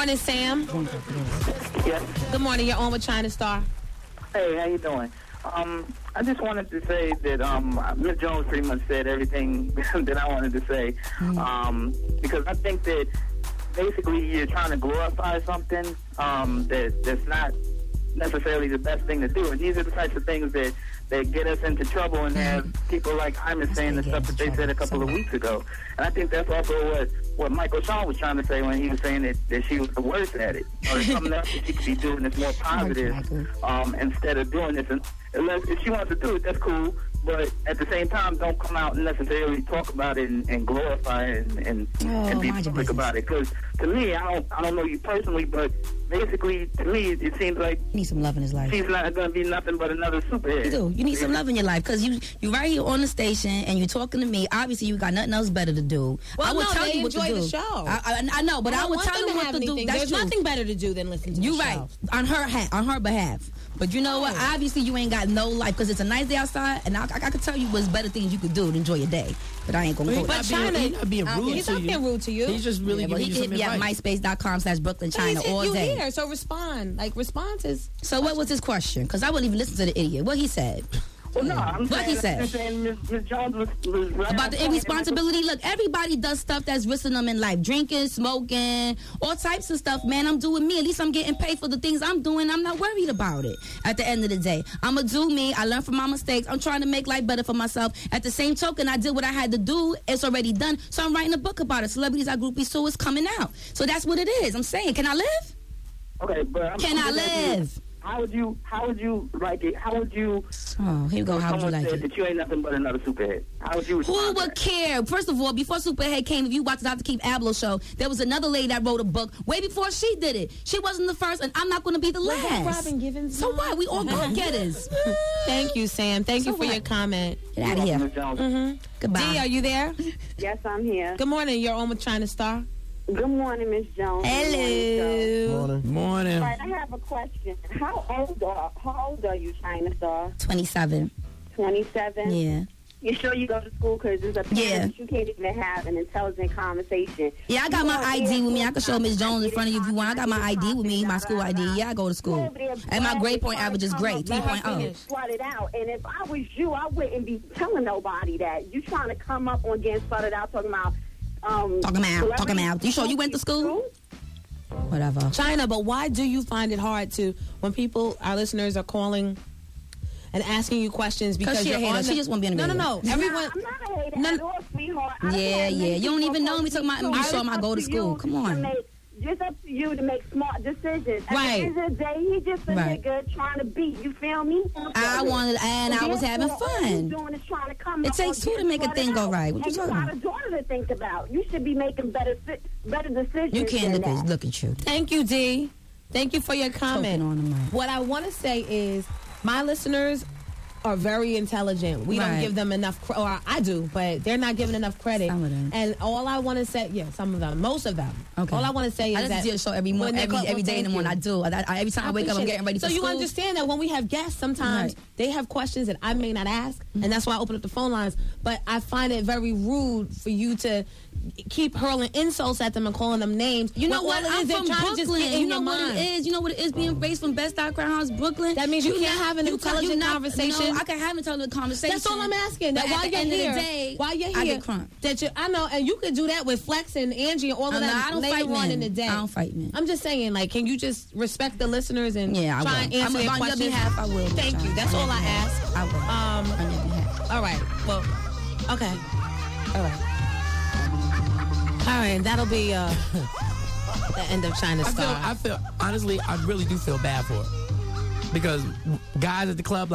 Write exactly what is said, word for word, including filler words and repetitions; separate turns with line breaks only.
morning, Sam.
Yes.
Good morning. You're on with China Star.
Hey, how you doing? Um, I just wanted to say that um, Miz Jones pretty much said everything that I wanted to say, um, because I think that basically you're trying to glorify something um, that that's not necessarily the best thing to do, and these are the types of things that, that get us into trouble and have people like Iman saying the stuff that they said a couple of weeks ago. And I think that's also what, what Michael Sean was trying to say when he was saying that, that she was the worst at it, or something else that she could be doing that's more positive um, instead of doing this. And unless, if she wants to do it, that's cool. But at the same time, don't come out and necessarily talk about it and, and glorify it and, and,
oh,
and be public about it. Because to me, I don't, I don't know you personally, but basically, to me, it seems like
he needs some love in his life.
She's not going to be nothing but another superhead.
You do. You need some love in your life because you you right here on the station and you're talking to me. Obviously, you got nothing else better to do.
Well,
I would
no,
tell
they
you what to
enjoy
do.
the show.
I, I, I know, but I,
I
would
want
tell
them
them
to
what
have
to do.
anything.
That's
There's
true.
nothing better to do than listen to
you
the
right
show.
on her ha- on her behalf. But you know what? Obviously, you ain't got no life because it's a nice day outside, and I, I, I could tell you what's better things you could do to enjoy your day. But I ain't gonna.
Well,
go
he's
there.
not
China,
being, he's not being rude
he's
to
not
you.
being rude to you.
He's just really
Yeah, well,
giving
he
you
hit
some
me at
advice.
myspace.com slash Brooklyn
But
China
he's hit
all
you
day.
here, so respond. Like responses.
So what was his question? Because I wouldn't even listen to the idiot. What he said.
Well, no, I'm
What
saying,
he said?
I'm saying Miz Miz Jones was, was right
About
on
the
point.
irresponsibility. Look, everybody does stuff that's risking them in life. Drinking, smoking, all types of stuff, man. I'm doing me. At least I'm getting paid for the things I'm doing. I'm not worried about it at the end of the day. I'm going to do me. I learn from my mistakes. I'm trying to make life better for myself. At the same token, I did what I had to do. It's already done. So I'm writing a book about it. Celebrities Are Groupies, so it's coming out. So that's what it is. I'm saying, can I live?
Okay, but I'm,
Can
I'm
I
just asking you,
live?
How would you? How would you like it? How would you?
Oh, here we go. How would you
someone
like
said
it?
that you ain't nothing but another superhead. How would you?
Who
respond to
would
that?
care? First of all, before Superhead came, if you watched the Doctor Keith Abloh show, there was another lady that wrote a book way before she did it. She wasn't the first, and I'm not going to be the
Was that
last.
Robin Givens?
So what? We all go-getters.
Thank you, Sam. Thank
So
you for
what?
your comment.
Get out of here.
Miz Jones.
Mm-hmm.
Goodbye.
D, are you there?
Yes, I'm here.
Good morning. You're on with China Star.
Good morning, Miss Jones.
Hello.
Morning. Morning.
Right, I have a question. How old are How old are you, China Star?
twenty-seven.
twenty-seven.
Yeah.
You sure you go to school? Because there's a parent
Yeah.
you can't even have an intelligent conversation.
Yeah, I got
You
my
over
I
there
D with me. I can show Miss
talking,
Jones in front of you if you want. I got my I D with me, my school I D. Yeah, I go to school. And my grade point average is great, three point oh.
Slut it out. And if I was you, I wouldn't be telling nobody that. You trying to come up on getting slutted out, talking about um
Talking about, talking
celebrity
about. You sure you went to school? Whatever.
China, but why do you find it hard to, when people, our listeners, are calling and asking you questions because
she a
you're
hater.
on
She
the,
just wanna be on the
no, no,
radio.
no. Everyone.
Nah, I'm not a hater
No,
at all, sweetheart. I don't
Yeah,
have
yeah.
many
You don't
people
even know me
approach
talking about-
so
you saw him, I
it's
go
up
to school.
you
Come
to
on.
make- Just up to you to make smart decisions. At
Right.
the end of the day, he just a
Right.
nigga trying to beat. You feel me?
I wanted, and I was having
Therefore, all you
fun.
doing is trying to come
It
up
takes
on
two to
getting
make a
slutted
thing go
out.
right. What you
and
talking
you
about?
got a daughter to think about. You should be making better si- better decisions.
You can't
than
look at,
that.
look at you.
Thank you, D. Thank you for your comment.
Choking on the mic.
What I want to say is, my listeners are very intelligent. We don't
Right.
give them enough, cre- or I do, but they're not given enough credit.
Some of them.
And all I want to say, yeah, some of them, most of them.
Okay.
All I want to say is
I listen
that
to your show every
when
morning,
they
every,
call-
every day in the
thank
morning. I
you.
do. I, I, every time I, wake up, I'm
appreciate
getting ready
it.
for
So
school.
you understand that when we have guests, sometimes
Right.
they have questions that I may not ask, and that's why I open up the phone lines. But I find it very rude for you to keep hurling insults at them and calling them names.
You know
when
what?
all it
I'm
is, they're
from
trying
Brooklyn.
to just get in
You know
your
what
mind.
it is? You know what it is being raised from Bed-Stuy Crown House, Brooklyn?
That means you can't
not-
have an
you can't-
intelligent
you not-
conversation.
No, I can have an intelligent conversation.
That's all I'm asking. That
But
while
at the
you're
end
here,
of the day,
while you're
I
here,
get crunk.
that you, I know, and you could do that with Flex and Angie and all of
Oh, no,
that
I don't
later
fight
on
men.
in the day.
I don't fight men.
I'm just saying, like, can you just respect the listeners and
Yeah, I
try
will.
and answer
I'm-
their
on your
questions?
behalf, I will.
Thank you. That's
On
all
your
I
behalf.
ask.
I will.
Um,
On your behalf.
all right. Well, okay. All right. All right. That'll be uh, the end of China
I feel,
Star.
I feel, honestly, I really do feel bad for it. Because guys at the club, like,